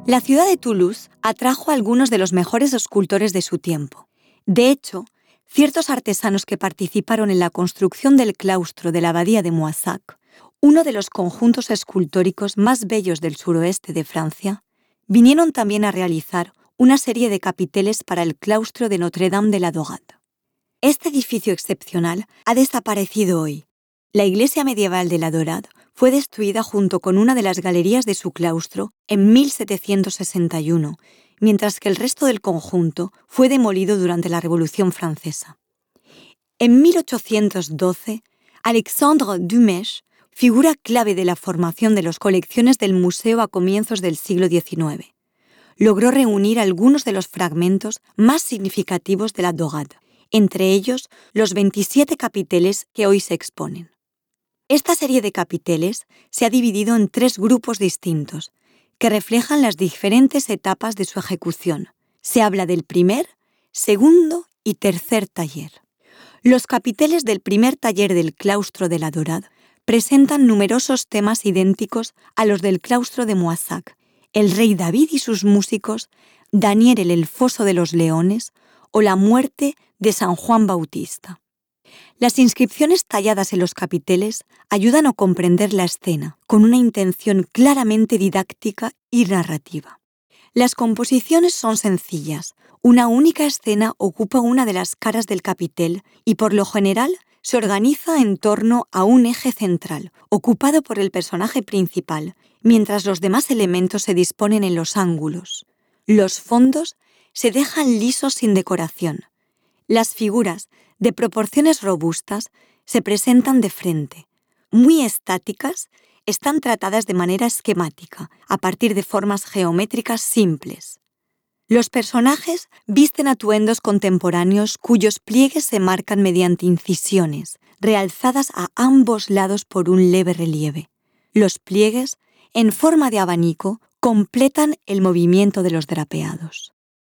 La ciudad de Toulouse atrajo a algunos de los mejores escultores de su tiempo. De hecho, ciertos artesanos que participaron en la construcción del claustro de la abadía de Moissac, uno de los conjuntos escultóricos más bellos del suroeste de Francia, vinieron también a realizar una serie de capiteles para el claustro de Notre-Dame de la Dorade. Este edificio excepcional ha desaparecido hoy. La iglesia medieval de la Dorade fue destruida junto con una de las galerías de su claustro en 1761, mientras que el resto del conjunto fue demolido durante la Revolución Francesa. En 1812, Alexandre Dumas, figura clave de la formación de las colecciones del museo a comienzos del siglo XIX, logró reunir algunos de los fragmentos más significativos de la Dorade, entre ellos los 27 capiteles que hoy se exponen. Esta serie de capiteles se ha dividido en 3 grupos distintos, que reflejan las diferentes etapas de su ejecución. Se habla del primer, segundo y tercer taller. Los capiteles del primer taller del claustro de la Dorade presentan numerosos temas idénticos a los del claustro de Moissac, el rey David y sus músicos, Daniel en el foso de los leones o la muerte de San Juan Bautista. Las inscripciones talladas en los capiteles ayudan a comprender la escena, con una intención claramente didáctica y narrativa. Las composiciones son sencillas. Una única escena ocupa una de las caras del capitel y, por lo general, se organiza en torno a un eje central, ocupado por el personaje principal, mientras los demás elementos se disponen en los ángulos. Los fondos se dejan lisos sin decoración. Las figuras, de proporciones robustas, se presentan de frente. Muy estáticas, están tratadas de manera esquemática, a partir de formas geométricas simples. Los personajes visten atuendos contemporáneos cuyos pliegues se marcan mediante incisiones, realzadas a ambos lados por un leve relieve. Los pliegues, en forma de abanico, completan el movimiento de los drapeados.